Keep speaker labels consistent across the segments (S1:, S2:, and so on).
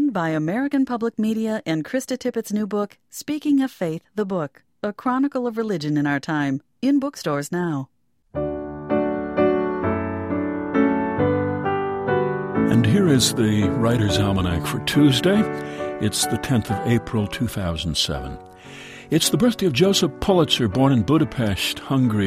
S1: Written by American Public Media and Krista Tippett's new book, Speaking of Faith, the Book, a chronicle of religion in our time, in bookstores now.
S2: And here is the Writer's Almanac for Tuesday. It's the 10th of April, 2007. It's the birthday of Joseph Pulitzer, born in Budapest, Hungary,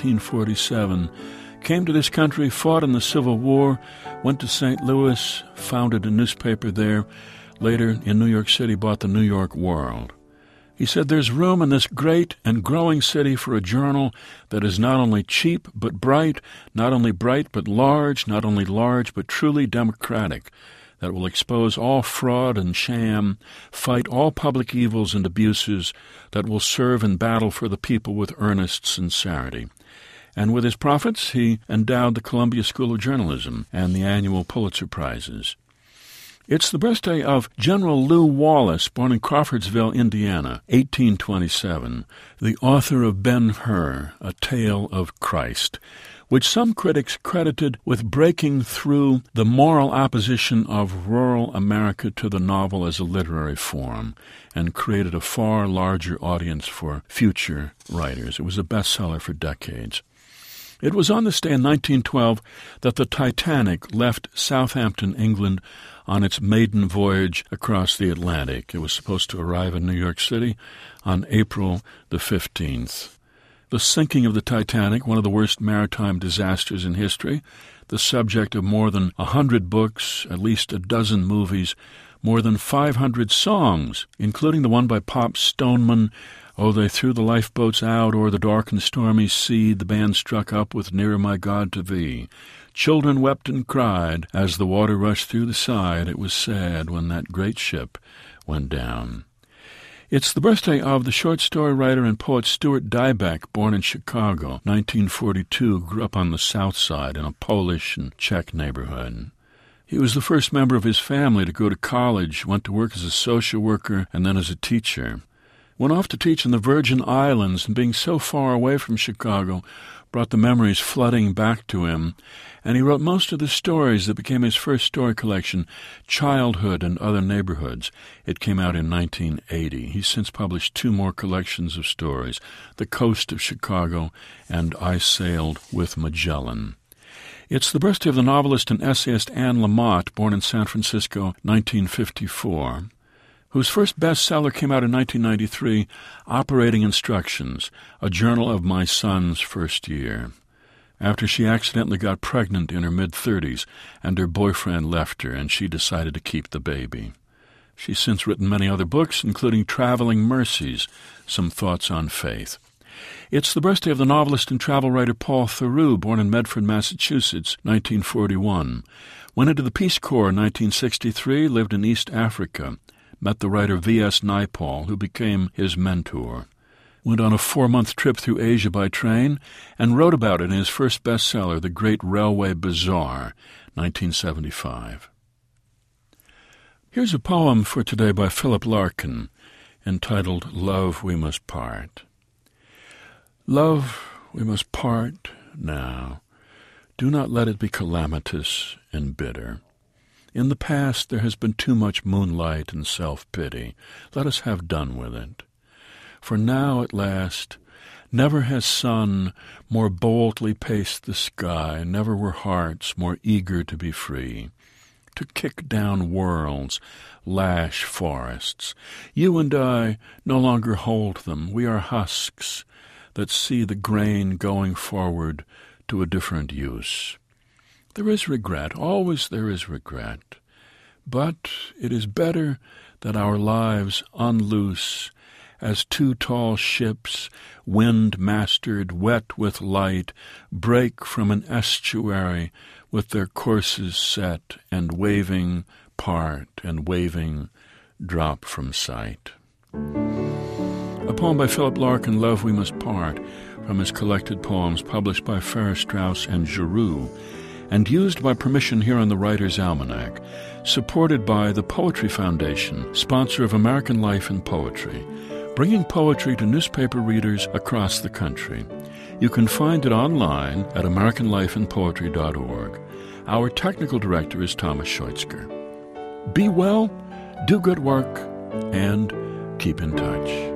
S2: 1847. Came to this country, fought in the Civil War, went to St. Louis, founded a newspaper there. Later, in New York City, bought the New York World. He said there's room in this great and growing city for a journal that is not only cheap but bright, not only bright but large, not only large but truly democratic, that will expose all fraud and sham, fight all public evils and abuses, that will serve and battle for the people with earnest sincerity. And with his profits, he endowed the Columbia School of Journalism and the annual Pulitzer Prizes. It's the birthday of General Lew Wallace, born in Crawfordsville, Indiana, 1827, the author of Ben-Hur, A Tale of Christ, which some critics credited with breaking through the moral opposition of rural America to the novel as a literary form and created a far larger audience for future writers. It was a bestseller for decades. It was on this day in 1912 that the Titanic left Southampton, England, on its maiden voyage across the Atlantic. It was supposed to arrive in New York City on April the 15th. The sinking of the Titanic, one of the worst maritime disasters in history, the subject of more than 100 books, at least a dozen movies, more than 500 songs, including the one by Pop Stoneman, "Oh, they threw the lifeboats out o'er the dark and stormy sea, the band struck up with Nearer My God to Thee. Children wept and cried as the water rushed through the side. It was sad when that great ship went down." It's the birthday of the short story writer and poet Stuart Dybek, born in Chicago, 1942, grew up on the South Side in a Polish and Czech neighborhood. He was the first member of his family to go to college, went to work as a social worker, and then as a teacher. Went off to teach in the Virgin Islands, and being so far away from Chicago brought the memories flooding back to him, and he wrote most of the stories that became his first story collection, Childhood and Other Neighborhoods. It came out in 1980. He's since published 2 more collections of stories, The Coast of Chicago and I Sailed with Magellan. It's the birthday of the novelist and essayist Anne Lamott, born in San Francisco, 1954. Whose first bestseller came out in 1993, Operating Instructions, a journal of my son's first year. After she accidentally got pregnant in her mid-30s and her boyfriend left her, and she decided to keep the baby. She's since written many other books, including Traveling Mercies, Some Thoughts on Faith. It's the birthday of the novelist and travel writer Paul Theroux, born in Medford, Massachusetts, 1941. Went into the Peace Corps in 1963, lived in East Africa. Met the writer V.S. Naipaul, who became his mentor. Went on a 4-month trip through Asia by train and wrote about it in his first bestseller, The Great Railway Bazaar, 1975. Here's a poem for today by Philip Larkin, entitled Love, We Must Part. Love, we must part now. Do not let it be calamitous and bitter. In the past there has been too much moonlight and self-pity. Let us have done with it. For now, at last, never has sun more boldly paced the sky, never were hearts more eager to be free, to kick down worlds, lash forests. You and I no longer hold them. We are husks that see the grain going forward to a different use. There is regret, always there is regret, but it is better that our lives unloose as 2 tall ships, wind-mastered, wet with light, break from an estuary with their courses set, and waving part and waving drop from sight. A poem by Philip Larkin, Love, We Must Part, from his collected poems published by Farrar, Straus and Giroux, and used by permission here on the Writer's Almanac, supported by the Poetry Foundation, sponsor of American Life and Poetry, bringing poetry to newspaper readers across the country. You can find it online at AmericanLifeandPoetry.org. Our technical director is Thomas Scheutzker. Be well, do good work, and keep in touch.